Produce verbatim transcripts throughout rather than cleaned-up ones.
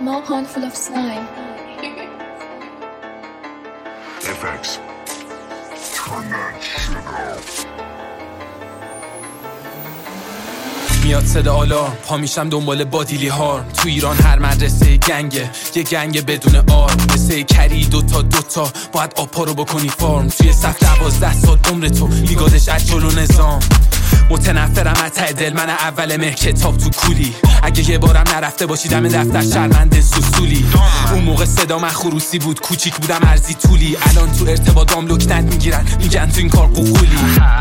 More handful of slime. F X. Turn that shit off. میاد صدا آلارم، پا میشم دنبال بادیلی هارم. تو ایران هر مدرسه گنگه، یه گنگ بدون آرم. مثل کری دوتا دوتا باید آپا رو بکنی فارم. توی صف دوازده سال عمر تو لیگادش از جلو نظام. متنفرم از ته دل، من اول مه کتاب تو کولی. اگه یه بارم نرفته باشی دم دفتر شرمنده سوسولی. اون موقع صدا من خروسی بود، کوچیک بودم ارزی طولی. الان تو ارتباطام لکنت میگیرن، میگن تو این کار قوقولی.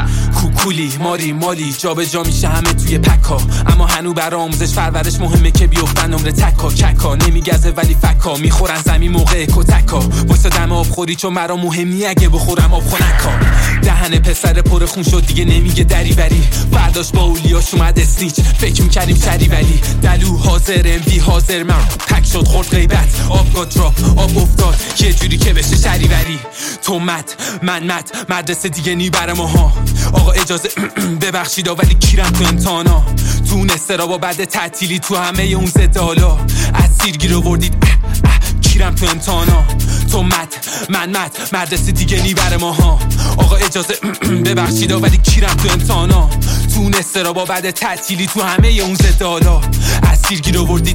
کوکولی ماری مالی جا به جا میشه همه توی پکا. اما هنو برای آموزش پرورش مهمه که بیفتن نمره تکا. ککا نمیگزه ولی فکا، میخورن زمین موقع کتکا. واسه دم آب خوری چون مرا مهمی، اگه بخورم آب خنکا. دهن پسر پر خون شد دیگه نمیگه دری بری. فرداش با اولیاش اومد اسنیچ، فکر میکردیم سری ولی دلو حاضر ام وی حاضر. من پک شد خورد غیبت، آب گاد دراپ آب افتاد یه جوری که بشه شری وری. تو مت من مت مدرسه دیگه نی بر ماها. آقا اجازه ببخشید ولی کیرم تو امتحانا. تو نسترا بعد تعطیلی تو همه اون زده حالا. از سیرگیر آوردید کیرم تو امتحانا. تو مت من مت مدرسه دیگه نی بر ماها. آقا اجازه ببخشید ولی کیرم تو امتحانا. تو نسترا بعد تعطیلی تو همه اون زده حالا. از سیرگیر آوردید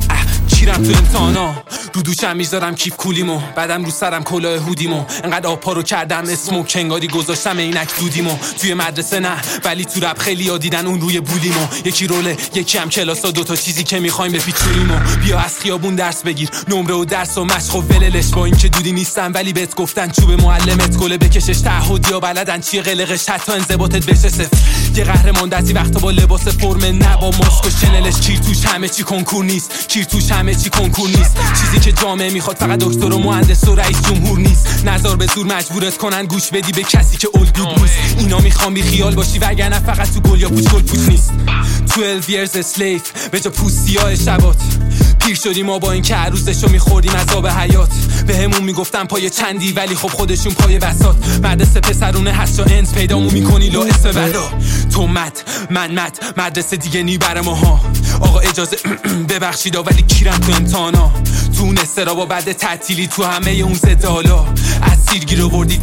کیرم تو امتحانا. رو دوشم میذارم کیف کولیمو، بعدم رو سرم کلاه هودیمو. انقدر آپا رو کردم اسموک انگاری گذاشتم عینک دودیمو. توی مدرسه نه ولی تو رپ خیلی ها دیدن اون روی بولیمو. یکی روله یکی هم کلاسا، دوتا چیزی که میخوایم به پیچونیمو. بیا از خیابون درس بگیر، نمره و درس و مشق و وللش. با این که دودی نیستن ولی بهت گفتن چوب معلمت گله بکشش. تعهدیا بلدن چیه قلقش، حتی انضباطت بشه صفر. یه قهرمان دستی وقتا با لباس فرم نه با ماسک و شنلش. کیر توش همه چی کنکور نیست، کیر توش همه چی کنکور نیست. چیزی که جامعه میخواد فقط دکتر و مهندس و رئیس جمهور نیست. نظر به زور مجبورت کنن گوش بدی به کسی که الگوت نیست. اینا میخوام بی خیال باشی وگرنه فقط تو گل یا پوچ گل پوچ نیست. twelve years a slave به جا پوستی های شبات. پیر شدیم ما با این که عروسشو میخوردیم عذاب حیات. به همون میگفتن پای چندی ولی خب خودشون پای بساط. مدرسه پسرونه هست یا انس پیدامو میکنی لا اسم بلا. تو مت من مت مدرسه دیگه نی بر ماها. آقا اجازه ببخشید ولی کیرم تو امتحانا. تو نسترا با بعد تعطیلی تو همه اون زده حالا. از سیرگیر آوردید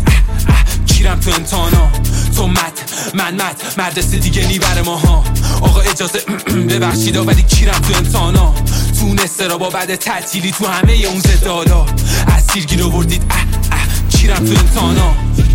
کیرم تو امتحانا. تو مت من مت مدرسه دیگه نی بر ماها. آقا اجازه ببخشید ولی کیرم تو امتحانا. تو نسترا با بعد تعطیلی تو همه اون زده حالا. از سیرگیر آوردید کیرم تو امتحانا.